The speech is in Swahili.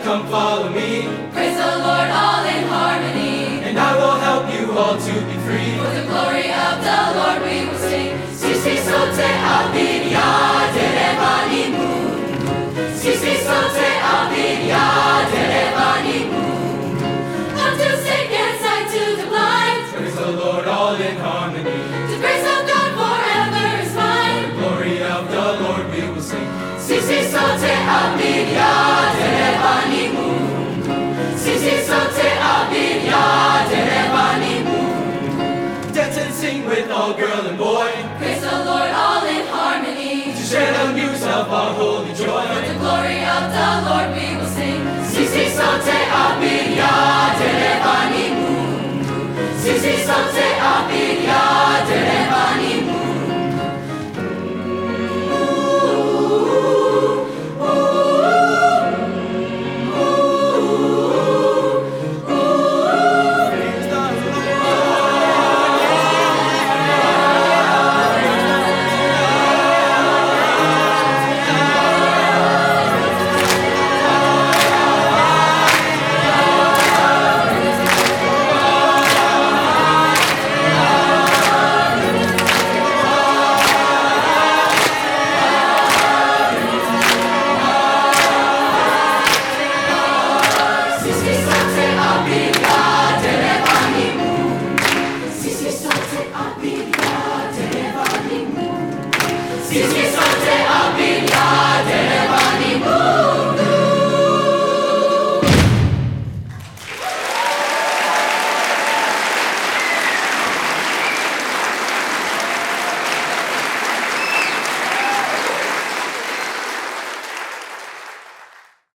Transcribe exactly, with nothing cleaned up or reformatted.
come follow me. Praise the Lord, all in harmony. And I will help you all to be free. For the glory of the Lord we will sing. Sisi sote abiria derevani mu. Sisi sote abiria derevani mu. Come to sick and sight to the blind. Praise the Lord, all in harmony. The grace of God forever is mine. The glory of the Lord we will sing. Sisi sote abiria derevani mu. Sisi sote abiria derevani mu. Dance and sing with all girl and boy. Praise the Lord, all in harmony. To share the news of our holy joy. For the glory of the Lord we will sing. Sisi sote abiria derevani mu. Sisi sote abiria derevani mu. Sisi sote abiria derevani mu.